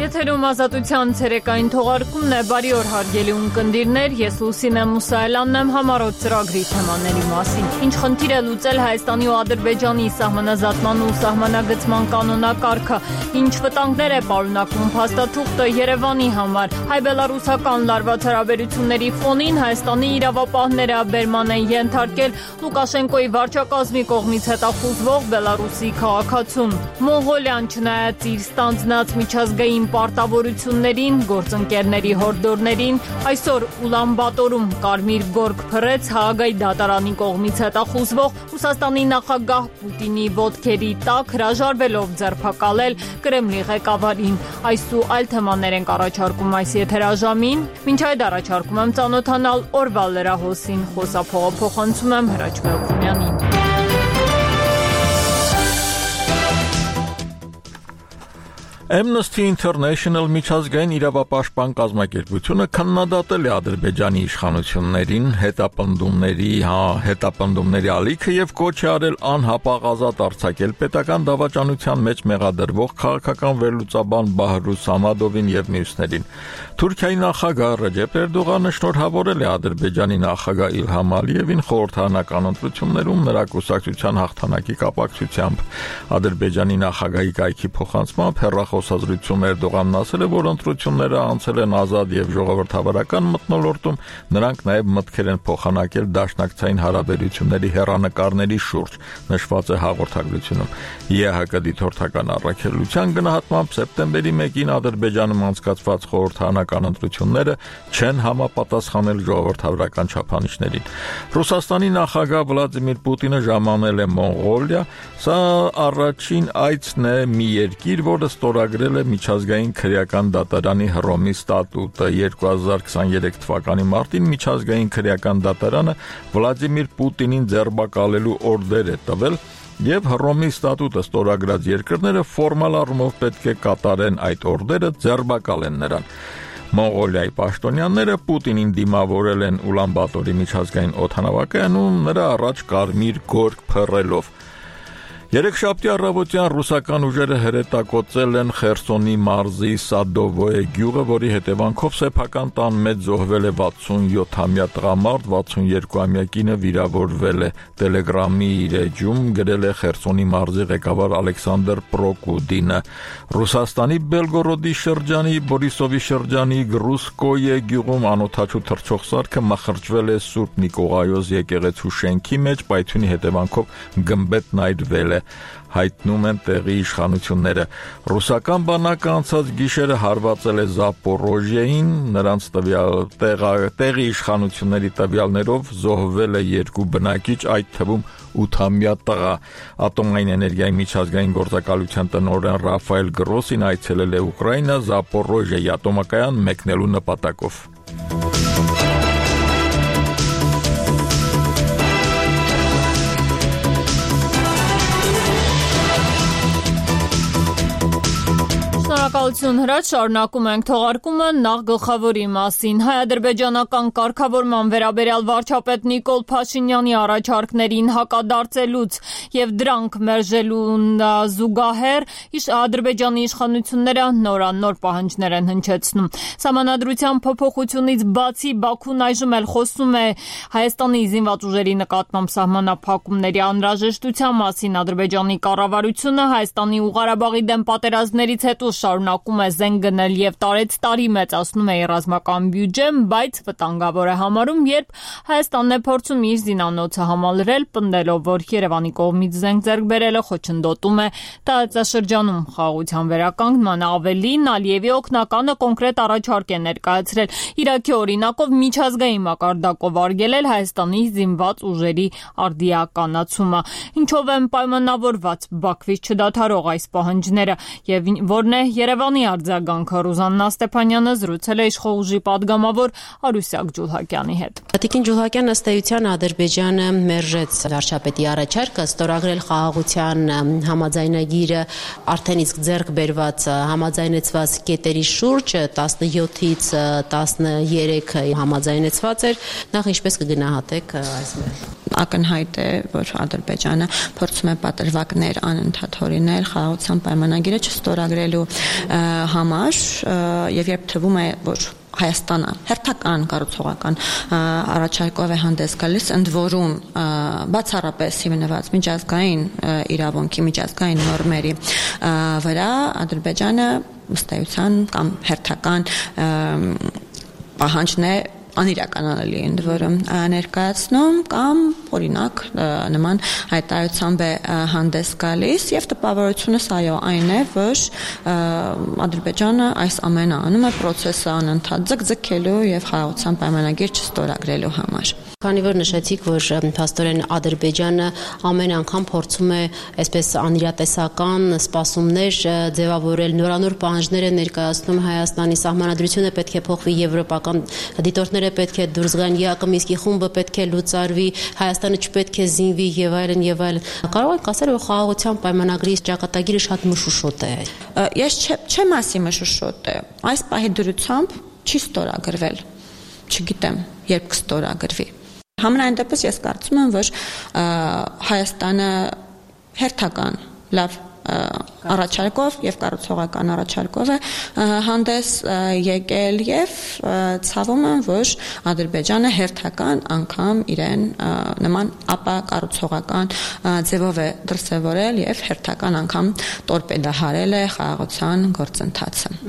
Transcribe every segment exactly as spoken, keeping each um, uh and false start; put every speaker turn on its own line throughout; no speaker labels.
Եթերում ազատության ցերեկային թողարկումն է, բարի օր հարգելի ունկնդիրներ, ես Լուսինե Մուսայելյանն եմ համառոտ ծրագրի թեմաների մասին։ Ինչ խնդիր է լուծել Հայաստանի ու Ադրբեջանի սահմանազատման ու սահմանագծման կանոնակարգը, ինչ վտանգներ է պարունակում փաստաթուղթը Երևանի համար, հայ-բելառուսական լարված հարաբերությունների ֆոնին Հայաստանի իրավապահները բերման են ենթարկել Լուկաշենկոյի վարչակազմի կողմից հետախուզվող Բելառուսի քաղաքացուն։ Մոնղոլիան չնայած իր ստանձնած միջազգային պարտավորություններին, գործընկերների հորդորներին, այսօր Ուլանբատորում կարմիր գորգ փռեց Հաագայի դատարանի կողմից հետախուզվող Ռուսաստանի նախագահ Պուտինի ոտքերի տակ հրաժարվելով ձերբակալել Կրեմլի ղեկավարին։ Այս ու այլ թեմաներ ենք առաջարկում այս եթերաժամին։ Մինչ այդ առաջարկում եմ ծանոթանալ օրվա լրահոսին, խոսափողը փոխանցում եմ Հրաչ Մելքոնյանին։
Amnesty International միջազգային իրավապաշտպան կազմակերպությունը քննադատել է Ադրբեջանի իշխանություններին հետապնդումների, հա, հետապնդումների ալիքը եւ կոչ է արել անհապաղ արձակել պետական դավաճանության մեջ մեղադրվող քաղաքական վերլուծաբան Բահրուս Սամադովին եւ մյուսներին։ Թուրքիայի նախագահ Ռեջեփ Էրդողանը շնորհավորել է Ադրբեջանի նախագահ Իլհամ Ալիևին խորհրդարանական ընտրություններում նրա կուսակցության հաղթանակի կապակցությամբ։ Ադրբեջանի նախագահի կայքի փոխանցմամբ հեռախոսազրույցում Էրդողանն ասել է, որ ընտրությունները անցել են ազատ եւ ժողովրդավարական մթնոլորտում, նրանք նաեւ մտքեր են փոխանակել դաշնակցային հարաբերությունների հեռանկարների շուրջ, նշված է հաղորդագրությունում։ ԵՀԿ դիտորդական առաքելության գնահատմամբ սեպտեմբերի մեկին Ադրբեջանում անցկացված խորհրդարանական ընտրությունները չեն համապատասխանել ժողովրդավարական չափանիշներին։ Ռուսաստանի նախագահ Վլադիմիր Պուտինը ժամանել է Մոնղոլիա, սա առաջին այցն է մի երկիր, որը ստորագրել է միջազգային քրեական դատարանի Հռոմի ստատուտը։ երկու հազար քսաներեք թվականի մարտին միջազգային քրեական դատարանը Վլադիմիր Պուտինին ձերբակալելու օրդեր է տվել, եւ Հռոմի ստատուտը ստորագրած երկրները ֆորմալ առումով պետք է կատարեն այդ օրդերը, ձերբակալեն նրան։ Մոնղոլիայի պաշտոնյաները Պուտինին դիմավորել են Ուլանբատորի միջազգային օդանավակայանում նրա առաջ կարմիր գորգ փռելով։ Երեքշաբթի առավոտյան ռուսական ուժերը հրետակոծել են Խերսոնի մարզի Սադովոյե գյուղը, որի հետևանքով սեփական տան մեջ զոհվել է վաթսունյոթամյա տղամարդ, վաթսունյոթամյա կինը վիրավորվել է։ Տելեգրամի իր էջում գրել է Խերսոնի մարզի ղեկավար Ալեքսանդր Պրոկուդինը։ Ռուսաստանի Բելգորոդի շրջանի Բորիսովի շրջանի Գրուսկոյե գյուղում անօթաչու թռչող սարքը մխրճվել է Սուրբ Նիկողայոս եկեղեցու շենքի մեջ, պայթյունի հետևանքով գմբեթն այրվել է, հայտնում են տեղի իշխանությունները։ Ռուսական բանակը անցած գիշերը հարվածել է Զապորոժիեին, նրանց տվյալ տեղի իշխանությունների տվյալներով զոհվել է երկու բնակիչ, այդ թվում ութամյա տղա։ Ատոմային էներգիայի միջազգային գործակալության տնօրեն Ռաֆայել Գրոսին այցելել է Ուկրաինա Զապորոժիեի ատոմակայան մեկնելու նպատակով։
Շնորհակալություն Հրաչ, շարունակում ենք թողարկումը նախ գլխավորի մասին։ Հայ-ադրբեջանական կարգավորման վերաբերյալ վարչապետ Նիկոլ Փաշինյանի առաջարկներին հակադարձելուց եւ դրանք մերժելուն զուգահեռ Ադրբեջանի իշխանությունները նորանոր պահանջներ են հնչեցնում։ Սահմանադրության փոփոխությունից բացի Բաքուն այժմ էլ խոսում է Հայաստանի զինված ուժերի նկատմամբ սահմանափակումների անհրաժեշտության մասին։ Ադրբեջանի կառավարությունը Հայաստանի ու Ղարաբաղի դեմ պատերազմներից հետո շարունակում է զենք գնել եւ տարեց տարի մեծացնում է ռազմական բյուջեն, բայց վտանգավոր է համարում, երբ Հայաստանն է փորձում իր զինանոցը համալրել, պնդելով, որ Երևանի կողմից զենք ձեռք բերելը խոչընդոտում է տարածաշրջանում խաղաղության վերականգնման։ Ավելին, Ալիևի օգնականը կոնկրետ առաջարկ է ներկայացրել Իրաքի օրինակով միջազգային մակարդակով արգելել Հայաստանի զինված ուժերի արդիականացումը, ինչով են պայմանավորված Բաքվից չդադարող այս պահանջները եւ որն է Երևանի արձագանքը։ Ռուզաննա Ստեփանյանը զրուցել է իշխող ուժի падգամավոր Արուսյակ Ջուլհակյանի հետ։
Տիկին Ջուլհակյան ըստ էության Ադրբեջանը մերժեց վարչապետի առաջարկը ստորագրել խաղաղության համաձայնագիրը արդեն իսկ ձեռք բերված համաձայնեցված կետերի շուրջ տասնյոթից տասներեքը համաձայնեցված էր։ Նախ ինչպես կգնահատեք այս մերը։
ակնհայտ է, որ Ադրբեջանը փորձում է պատրվակներ անընդհատ հորինել խաղաղության պայմանագիրը չստորագրելու համար, եւ երբ թվում է, որ Հայաստանը հերթական կառուցողական առաջարկով է հանդես գալիս, ընդ որում բացառապես հիմնված միջազգային իրավունքի, միջազգային նորմերի վրա, Ադրբեջանը ըստ էության կամ հերթական պահանջն է անիրականանալի ընդ որում ներկայացնում կամ օրինակ նման հայտարարությամբ է հանդես գալիս եւ տպավորությունս այո այն է, որ Ադրբեջանը այս ամենը անում է process-ը անընդհատ ձգձգելու եւ խաղաղության պայմանագիր չստորագրելու համար։
Քանի որ նշեցիք, որ փաստորեն Ադրբեջանը ամեն անգամ փորձում է այսպես անիրատեսական սպասումներ ձևավորել, նորանոր պահանջներ է ներկայացնում Հայաստանի սահմանադրությունը պետք է փոխվի, եվրոպական դիտորդները պետք է դուրս գան, ԵԱԿ Մինսկի խումբը պետք է լուծարվի, Հայաստանը չպետք է զինվի եւ այլն եւ այլն։ Կարող եք ասել, որ խաղաղության պայմանագրի ճակատագիրը շատ մշուշոտ է։
Ես չեմ ասի մշուշոտ է։ Այս պահի դրությամբ չի ստորագրվել։ Չգիտեմ, երբ կստորագրվի։ Համենայն դեպս ես կարծում եմ, որ Հայաստանը հերթական լավ առաջարկով եւ կառուցողական առաջարկով է հանդես եկել եւ ցավում եմ, որ Ադրբեջանը հերթական անգամ իրեն նման ապա կառուցողական ձևով է դրսևորել եւ հերթական անգամ տորպեդահարել է խաղաղության գործընթացը։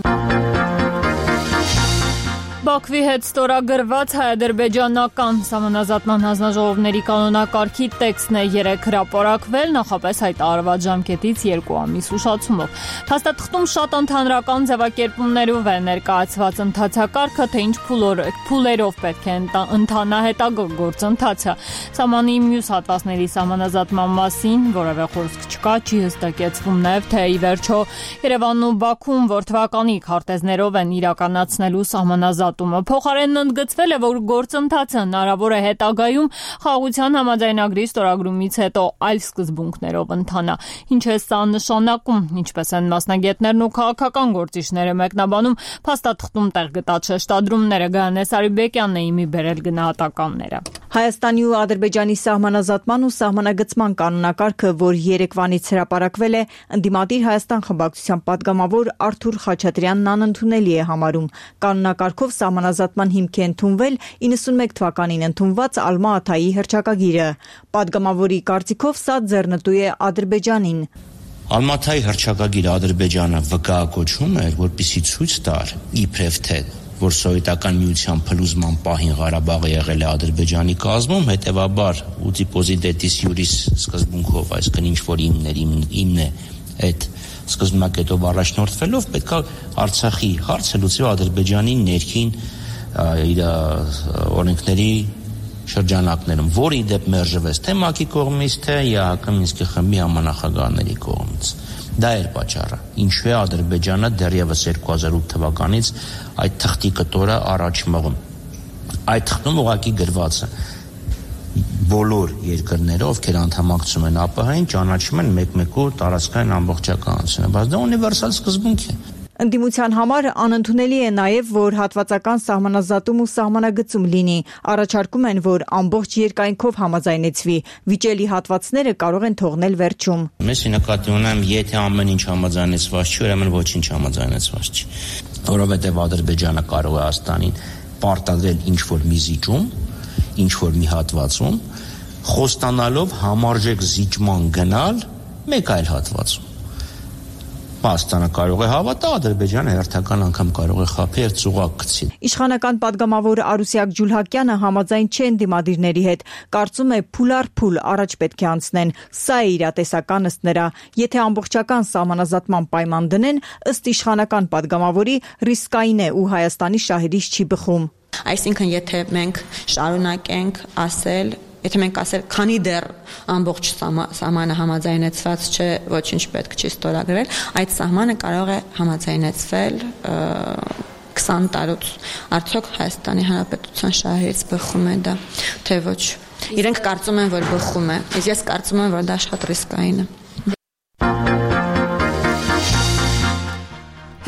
Բաքվի հետ ստորագրված հայ-ադրբեջանական սահմանազատման հանձնաժողովների կանոնակարգի տեքստն է երեկ հրապարակվել, նախապես հայտարարված ժամկետից երկու ամիս ուշացումով։ Փաստաթղթում շատ ընդհանրական ձևակերպումներով է ներկայացված ընթացակարգը, թե ինչ փուլերով պետք է ընթանա հետագա գործընթացը։ Սահմանի մյուս հատվածների սահմանազատման մասին որևէ խոսք չկա, չի հստակեցվում նաև, թե ի վերջո Երևանն ու Բաքուն որ թվականի քարտեզներով են իրականացնելու սահմանազատ Փոխարենն ընդգծվել է, որ գործընթացը հնարավոր է հետագայում խաղաղության համաձայնագրի ստորագրումից հետո այլ սկզբունքներով ընթանա։ Ինչ է սա նշանակում, ինչպես են մասնագետներն ու քաղաքական գործիչները մեկնաբանում, փաստաթղթում տեղ գտած շեշտադրումները Գայանե Սարիբեկյանն է իմի բերել գնահատականները։
Հայաստանի ու Ադրբեջանի սահմանազատման ու սահմանագծման կանոնակարգը, որ երեկվանից հրապարակվել է, ընդդիմադիր Հայաստան խմբակցության падգամավոր Արթուր Խաչատրյանն անընդունելի է համարում։ Կանոնակարգով սահմանազատման հիմք է ընդունվել իննսունմեկ թվականին ընդունված Ալմա-Աթայի հռչակագիրը։ Падգամավորի կարծիքով սա ձեռնտու է Ադրբեջանին։
Ալմա-Աթայի հռչակագիրը Ադրբեջանը վկայակոչում էր, որպեսզի ցույց տար իբրև թե որ սովետական միության փլուզման պահին Ղարաբաղը եղել է Ադրբեջանի կազմում, հետևաբար ուտի պոզիդետիս յուրիս սկզբունքով, այսինքն ինչ որ իմներ իմն է այդ սկզբնակետով առաջնորդվելով պետք է Արցախի հարցը լուծի Ադրբեջանի ներքին իր օրենքների շրջանակներում, որի դեպ մերժվեց թե ՄԱԿ-ի կողմից, թե ԵԱՀԿ Մինսկի խմբի համանախագահների կողմից։ Դա էր պատճառը, ինչու է Ադրբեջանը դեռևս երկու հազար ութ թվականից այդ թղթի կտորը առաջ մղում։ Այդ թղթում ուղղակի գրված է բոլոր երկրները, ովքեր անդամակցում են ԱՊՀ-ին, ճանաչում են մեկ-մեկու տարածքային ամբողջականությունը, բայց դա ունիվերսալ սկզբունք է։
Ընդդիմության համար անընդունելի է նաև, որ հատվածական սահմանազատում ու սահմանագծում լինի։ Առաջարկում են, որ ամբողջ երկայնքով համաձայնեցվի։ Վիճելի հատվածները կարող են թողնել վերջում։
Ես նկատի ունեմ, եթե ամեն ինչ համաձայնեցված չի, ուրեմն ոչինչ համաձայնեցված չի։ Որովհետև Ադրբեջանը կարող է Հայաստանին պարտադրել ինչ-որ մի զիջում, ինչ-որ մի հատվածում, խոստանալով համարժեք զիջման գնալ մեկ այլ հատվածում։ Հայաստանը կարող է հավատա, Ադրբեջանը հերթական անգամ կարող է խաբել ծուղակ գցի։
Իշխանական падգամավոր Արուսյակ Ջուլհակյանը համաձայն չէ ընդդիմադիրների հետ, կարծում է փուլ առ փուլ առաջ պետք է անցնեն։ Սա է իրատեսական ըստ նրա։ Եթե ամբողջական սահմանազատման պայման դնեն, ըստ իշխանական падգամավորի ռիսկային է ու Հայաստանի շահերից չի բխում։
Այսինքն, եթե մենք շարունակենք ասել Եթե մենք ասել, քանի դեռ ամբողջ սահմանը համաձայնեցված չէ, ոչինչ պետք չի ստորագրել, այդ սահմանը կարող է համաձայնեցվել քսան տարուց։ Արդյոք Հայաստանի Հանրապետության շահերից բխում է դա, թե ոչ։ Իրենք կարծում են, որ բխում է, իսկ ես կարծում եմ, որ դա շատ ռիսկային է։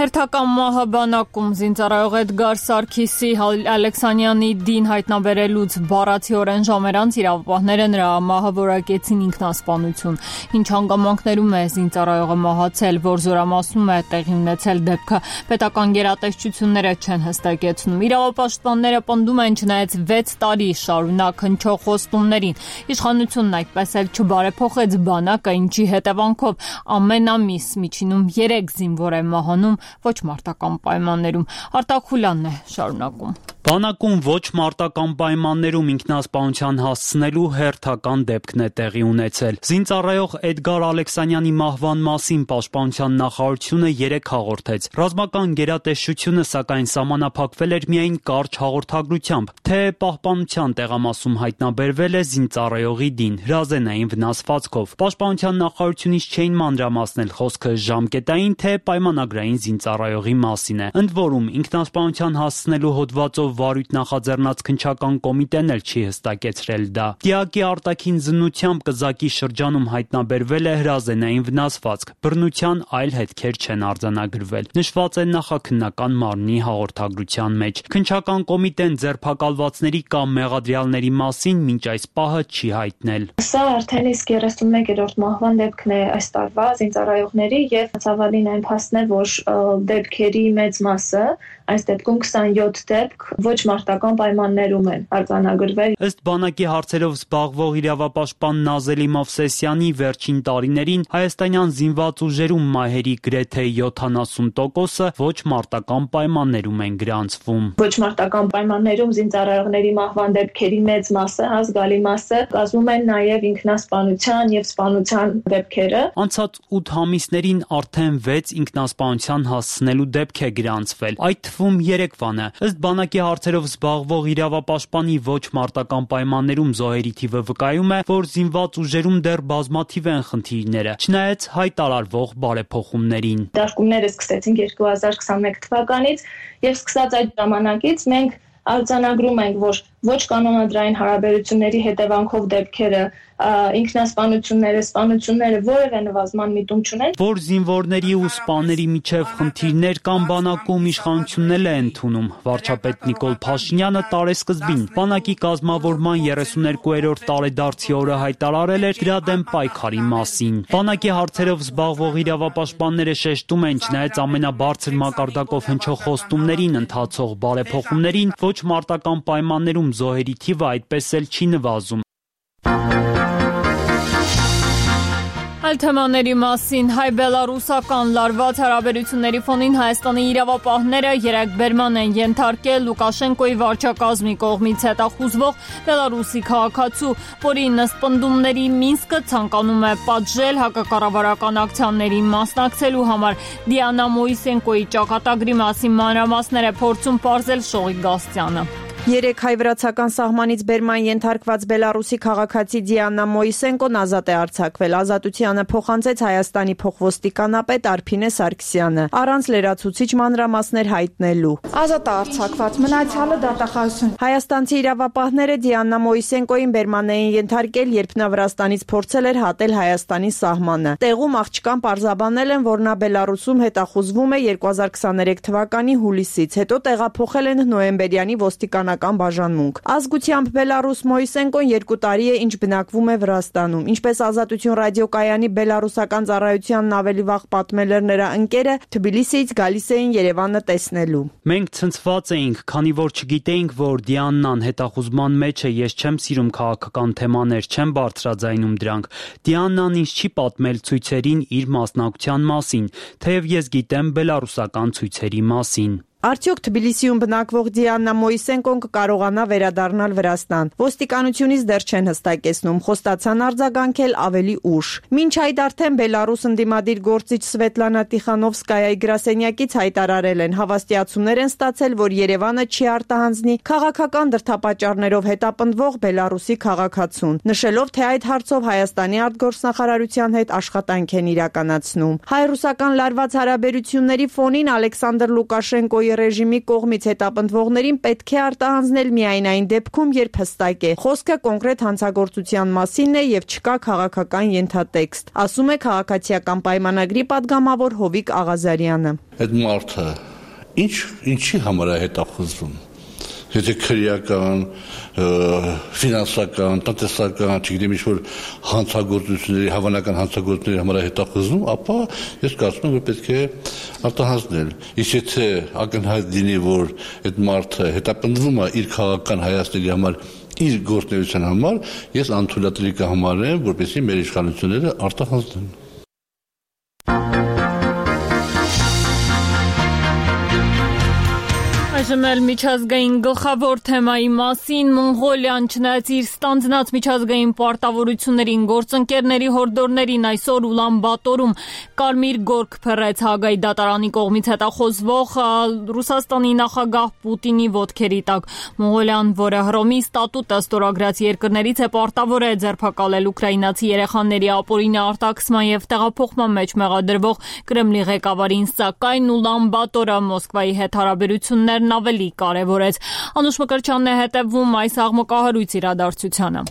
Հերթական մահը բանակում զինծառայող Էդգար Սարգիսի Ալեքսանյանի դին հայտնաբերելուց բառացիորեն ժամեր անց իրավապահները նրա մահը որակեցին ինքնասպանություն։ Ինչ հանգամանքներում է զինծառայողը մահացել, որ զորամասում է տեղի ունեցել դեպքը, պետական գերատեսչությունները չեն հստակեցնում։ Իրավապաշտպանները պնդում են, չնայած վեց տարի շարունակ հնչող խոստումներին, իշխանությունն այդպես էլ չբարեփոխեց բանակը, ինչի հետևանքով ամեն ամիս միջինում երեք զինվոր է մահանում ոչ մարտական պայմաններում։ Արտակ Խուլյանն է շարունակում։
Բանակում ոչ մարտական պայմաններում ինքնասպանության հասցնելու հերթական դեպքն է տեղի ունեցել։ Զինծառայող Էդգար Ալեքսանյանի մահվան մասին Պաշտպանության նախարարությունը երեկ հաղորդեց։ Ռազմական գերատեսչությունը սակայն սահմանափակվել էր միայն կարճ հաղորդագրությամբ, թե պահպանության տեղամասում հայտնաբերվել է զինծառայողի դին հրազենային վնասվածքով։ Պաշտպանության նախարարությունից չէին մանրամասնել խոսքը ժամկետային, թե պայմանագրային զինծառայողի մասին է։ Ընդ որում ինքնասպանության հասցնելու հոդվածով վարույթ նախաձեռնած քննչական կոմիտեն էլ չի հստակեցրել դա։ Դիակի արտաքին զննությամբ կզակի շրջանում հայտնաբերվել է հրազենային վնասվածք, բռնության այլ հետքեր չեն արձանագրվել, նշված է նախաքննական մարմնի հաղորդագրության մեջ։ Քննչական կոմիտեն ձերբակալվածների կամ մեղադրյալների մասին մինչ այս պահը չի հայտնել։
Սա արդեն իսկ երեսունմեկերորդ մահվան դեպքն է այս տարվա զինծառայողների եւ ցավալին այն փաստն է, որ դեպքերի մեծ մասը, այս դեպքում քսանյոթ դեպք ոչ մարտական պայմաններում են արձանագրվել։
Ըստ բանակի հարցերով զբաղվող իրավապաշտպան Նազելի Մովսեսյանի վերջին տարիներին հայաստանյան զինված ուժերում մահերի գրեթե յոթանասուն տոկոսը ոչ մարտական պայմաններում են գրանցվում։
Ոչ մարտական պայմաններում զինծառայողների մահվան դեպքերի մեծ մասը, ազգալի մասը կազմում են նաև ինքնասպանության եւ սպանության դեպքերը։
Անցած ութ ամիսներին արդեն վեց ինքնասպանության հասցնելու դեպք է գրանցվել, այդ թվում երեքվանը։ Ըստ բանակի հարցերով զբաղվող իրավապաշտպանի ոչ մարտական պայմաններում զոհերի թիվը վկայում է, որ զինված ուժերում դեռ բազմաթիվ են խնդիրները, չնայած հայտարարվող բարեփոխումներին։
Դաշտումները սկսեցին երկու հազար քսաներեք թվականից եւ սկսած այդ ժամանակից մենք արձանագրում ենք, որ ոչ կանոնադրային հարաբերությունների հետևանքով դեպքերը, ինքնասպանությունները, սպանությունները որևէ նվազման միտում չունեն։
Որ զինվորների ու սպաների միջև խնդիրներ կան բանակում, իշխանությունն էլ է ընդունում։ Վարչապետ Նիկոլ Փաշինյանը տարեսկզբին բանակի կազմավորման երեսուներկուերորդ տարեդարձի օրը հայտարարել էր դրա դեմ պայքարի մասին։ Բանակի հարցերով զբաղվող իրավապաշտպանները շեշտում են, չնայած ամենաբարձր մակարդակով հնչող խոստումներին ընթացող բարեփոխումներին, ոչ մարտական պայմաններում զոհերի թիվը այդպես էլ չի նվազում։
Այլ թեմաների մասին հայ-բելարուսական լարված հարաբերությունների ֆոնին Հայաստանի իրավապահները երեք բերման են ենթարկել Լուկաշենկոյի վարչակազմի կողմից հետախուզվող Բելարուսի քաղաքացու, որի ըստ պնդումների Մինսկը ցանկանում է պատժել հակակառավարական ակցիաների մասնակցելու համար։ Դիանա Մոիսենկոյի ճակատագրի մասին մանրամասներ է փորձում պարզել Շողիկ Գաստրյանը։
Երեք հայ-վրացական սահմանից բերման ենթարկված Բելարուսի քաղաքացի Դիանա Մոիսենկոն ազատ է արձակվել։ Ազատությանը փոխանցեց Հայաստանի փոխոստիկանապետ Արփինե Սարգսյանը, առանց լրացուցիչ մանրամասներ հայտնելու։
Ազատ է արձակված, մնացյալը դատախազություն։
Հայաստանցի իրավապահները Դիանա Մոիսենկոին բերման էին ենթարկել, երբ նա Վրաստանից փորձել էր հատել Հայաստանի սահմանը։ Տեղում աղջկան պարզաբանել են, որ նա Բելարուսում հետախուզվում է երկու հազար քսաներեք թվականի հուլիսից, հետո տեղափոխել են նոյեմբերյանի ոստիկան բաժանմունք։ Ազգությամբ Բելարուս Մոիսենկոն երկու տարի է, ինչ բնակվում է Վրաստանում։ Ինչպես Ազատություն ռադիոկայանի բելարուսական ծառայությանն ավելի վաղ պատմել էր նրա ընկերը, Թբիլիսիից գալիս էին Երևանը տեսնելու։
Մենք ցնցված էինք, քանի որ չգիտեինք, որ Դիաննան հետախուզման մեջ է, ես չեմ սիրում քաղաքական թեմաներ, չեմ բարձրաձայնում դրանք։ Դիաննան ինձ չի պատմել ցույցերին իր մասնակցության մասին, թեև ես գիտեմ բելարուսական ցույցերի մասին։
Արդյոք Թբիլիսիում բնակվող Դիանա Մոիսենկոն կկարողանա վերադառնալ Վրաստան։ Ոստիկանությունից դեռ չեն հստակեցնում, խոստացան արձագանքել ավելի ուշ։ Մինչ այդ արդեն Բելարուս ընդդիմադիր գործիչ Սվետլանա Տիխանովսկայայի գրասենյակից հայտարարել են, հավաստիացումներ են ստացել, որ Երևանը չի արտահանձնի քաղաքական դրդապատճառներով հետապնդվող Բելարուսի քաղաքացուն, նշելով, թե այդ հարցով Հայաստանի արտգործնախարարության հետ աշխատանք են իրականացնում։ Հայ-ռուսական լարված հարաբերությունների ֆոնին Ալեքսանդր Լուկաշենկոյի
Լուկաշենկոյի ռեժիմի կողմից հետապնդվողներին պետք է արտահանձնել միայն այն դեպքում, երբ հստակ է խոսքը կոնկրետ հանցագործության մասին է եւ չկա քաղաքական ենթատեքստ, ասում է քաղաքացիական պայմանագրի падգամավոր Հովիկ Աղազարյանը։
Այդ մարդը ինչ ինչի համար է հետախուզվում։ Եթե քրեական, ֆինանսական, տնտեսական, չգիտեմ ինչ-որ հանցագործությունների, հավանական հանցագործությունների համար հետախուզվում, ապա ես կարծում եմ, որ պետք է արտահանձնել։ Իսկ եթե ակնհայտ լինի, որ այդ մարդը հետապնդվում է իր քաղաքական հայացքների համար, իր գործունեության համար, ես անթույլատրելի կհամարեմ, որպեսզի մեր իշխանությունները արտահանձնեն։
Այժմ էլ միջազգային գլխավոր թեմայի մասին Մոնղոլիան չնայած իր ստանձնած միջազգային պարտավորություններին գործընկերների հորդորներին այսօր Ուլան Բաթորում կարմիր գորգ փռեց Հագայի դատարանի կողմից հետախոզվող Ռուսաստանի նախագահ Պուտինի ոտքերի տակ։ Մոնղոլիան, որը Հռոմի ստատուտը ստորագրած երկրներից է, պարտավոր է ձերբակալել ուկրաինացի երեխաների ապօրինի արտաքսման եւ տեղափոխման մեջ մեղադրվող Կրեմլի ղեկավարին, սակայն Ուլան Բաթորը Մոսկվայի հետ հարաբերություններն ավելի կարևորեց։ Անուշ Մկրտչյանն է հետևում այս աղմկահարույց իրադարձությանը։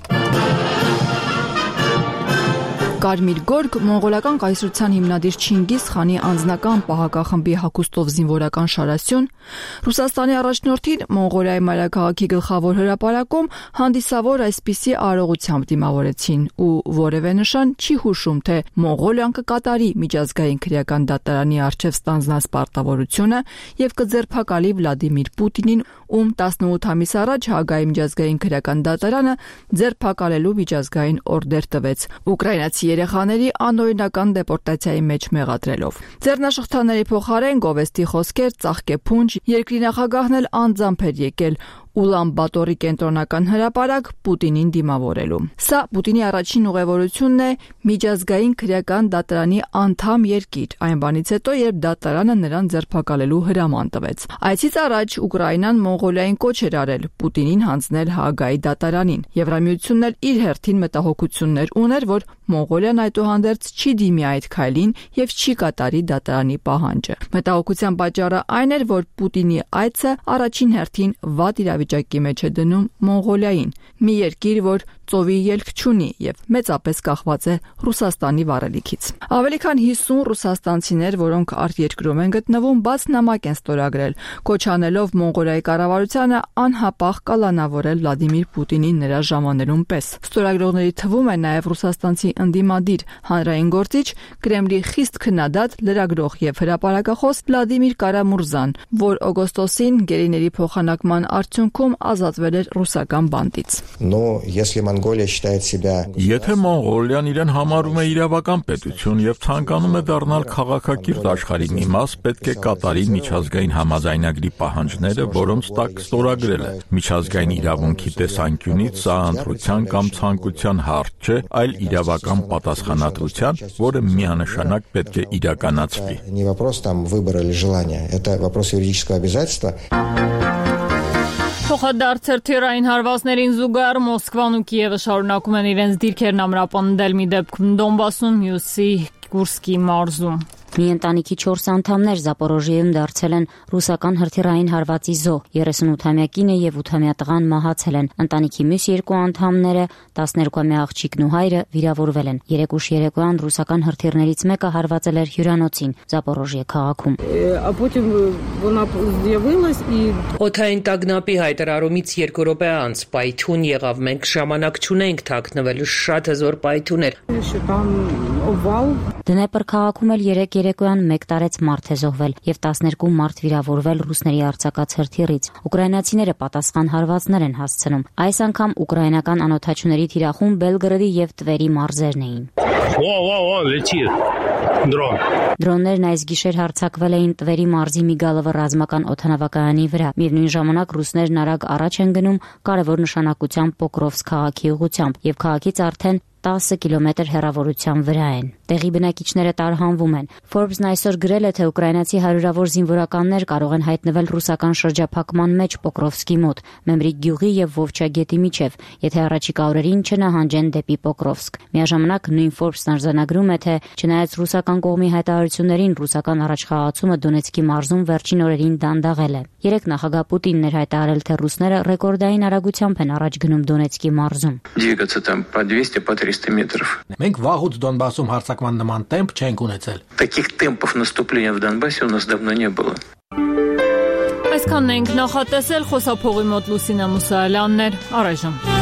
Կարմիր գորգ մոնղոլական կայսրության հիմնադիր Չինգիզ խանի անձնական պահակախմբի հագուստով զինվորական շարասյուն Ռուսաստանի առաջնորդին Մոնղոլիայի մայրաքաղաքի գլխավոր հրապարակում հանդիսավոր այսպիսի արարողությամբ դիմավորեցին ու որևէ նշան չի հուշում, թե Մոնղոլիան կկատարի միջազգային քրեական դատարանի առջև ստանձնած պարտավորությունը եւ կձերբակալի Վլադիմիր Պուտինին, ում տասնութ ամիս առաջ Հագայի միջազգային քրեական դատարանը ձերբակալելու միջազգային օրդեր տվեց ուկրաինացի երեխաների անօրինական դեպորտացիայի մեջ մեղադրելով։ Ձեռնաշղթաների փոխարեն գովեստի խոսքեր, ծաղկեփունջ, երկրի նախագահն էլ անձամբ էր եկել Ուլան Բաթորի կենտրոնական հրապարակ Պուտինին դիմավորելու։ Սա Պուտինի առաջին ուղևորությունն է միջազգային քրեական դատարանի անդամ երկիր, այն բանից հետո, երբ դատարանը նրան ձերբակալելու հրաման տվեց։ Այցից առաջ Ուկրաինան Մոնղոլիային կոչ էր արել Պուտինին հանձնել Հագայի դատարանին։ Եվրամիությունն էլ իր հերթին մտահոգություններ ուներ, որ Մոնղոլիան այդուհանդերձ չի դիմի այդ քայլին եւ չի կատարի դատարանի պահանջը։ Մտահոգության պատճառը այն էր, որ Պուտինի այցը առաջին հերթին վատ իրավիճակի մեջ է դնում Մոնղոլիային, մի երկիր, որ ծովի ելք չունի եւ մեծապես կախված է Ռուսաստանի վառելիքից։ Ավելի քան հիսուն ռուսաստանցիներ, որոնք արտերկրում են գտնվում, բաց նամակ են ստորագրել, կոչ անելով Մոնղոլիայի կառավարությանը անհապաղ կալանավորել Վլադիմիր Պուտինին նրա ժամաներում պես։ Ստորագրողների թվում է նաեւ ռուսաստանցի ընդդիմադիր հանրային գործիչ, Կրեմլի խիստ քննադատ լրագրող եւ հրապարակախոս Վլադիմիր Կարամուրզան, որ օգոստոսին գերիների փոխանակման արդյունքում ազատվել էր ռուսական բանտից։
Եթե Մոնղոլիան իրեն համարում է իրավական պետություն եւ ցանկանում է դառնալ քաղաքակիրթ աշխարհի մի մաս, պետք է կատարի միջազգային համաձայնագրի պահանջները, որոնց տակ ստորագրել է։ Միջազգային իրավունքի տեսանկյունից սա ընտրության կամ ցանկության հարց չէ, այլ իրավական պատասխանատվության, որը միանշանակ պետք է իրականացվի։
Փոխադարձ թիրային հարվածներին զուգահեռ Մոսկվան ու Կիևը շարունակում են իրենց դիրքերն ամրապնդել, մի դեպքում Դոնբասում, մյուսի Կուրսկի մարզում։
Մի ընտանիքի չորս անդամներ Զապորոժիեում դարձել են ռուսական հրթիռային հարվածի զոհ, երեսունութամյա կինը եւ ութամյա տղան մահացել են։ Ընտանիքի մյուս երկու անդամները, տասներկուամյա աղջիկն ու հայրը, վիրավորվել են։ Երեք ուշ երեկոյան ռուսական հրթիռներից մեկը հարվածել էր հյուրանոցին Զապորոժիե քաղաքում։
Օդային տագնապի հայտարարումից երկու րոպե անց պայթյուն եղավ, մենք ժամանակ չունենք թաքնվելու, շատ հզոր պայթյուն էր։
Դնեպր քաղաքում էլ երեք երեկոյան մեկ տարեց մարդ է զոհվել եւ տասներկու մարդ վիրավորվել ռուսների արձակած հրթիռից։ Ուկրաինացիները պատասխան հարվածներ են հասցնում։ Այս անգամ ուկրաինական անօթաչուների թիրախում Բելգրադի եւ Տվերի մարզերն էին։ Դրոններն այս գիշեր հարձակվել էին Տվերի մարզի Միգալովը ռազմական օդանավակայանի վրա։ Միևնույն ժամանակ ռուսներն արագ առաջ են գնում կարևոր նշանակությամբ Պոկրովսկ քաղաքի ուղղությամբ եւ քաղաքից արդեն տասը կիլոմետր հեռավորության վրա են։ Տեղի բնակիչները տարհանվում են։ Forbes-ն այսօր գրել է, թե ուկրաինացի հարյուրավոր զինվորականներ կարող են հայտնվել ռուսական շրջափակման մեջ Պոկրովսկի մոտ, Մեմրիկ գյուղի եւ Վովչա գետի միջև, եթե առաջիկա օրերին չնահանջեն դեպի Պոկրովսկ։ Միաժամանակ նույն Forbes-ն արձանագրում է, թե չնայած ռուսական կողմի հայտարարություններին, ռուսական առաջխաղացումը Դոնեցկի մարզում վերջին օրերին դանդաղել է։ Երեք նախագահ Պուտինն էր հայտարարել, թե ռուսները ռեկորդային արագությամբ են առաջ գնում Դոնեցկի մարզում։
Մենք վաղուց Դոնբասում հարձակման նման տեմպ չենք ունեցել։
Таких темпов наступления в Донбассе у нас давно не было.
Այսքանն ենք նախատեսել, խոսափողի մոտ Լուսինա Մուսայելյանն էր, առայժմ։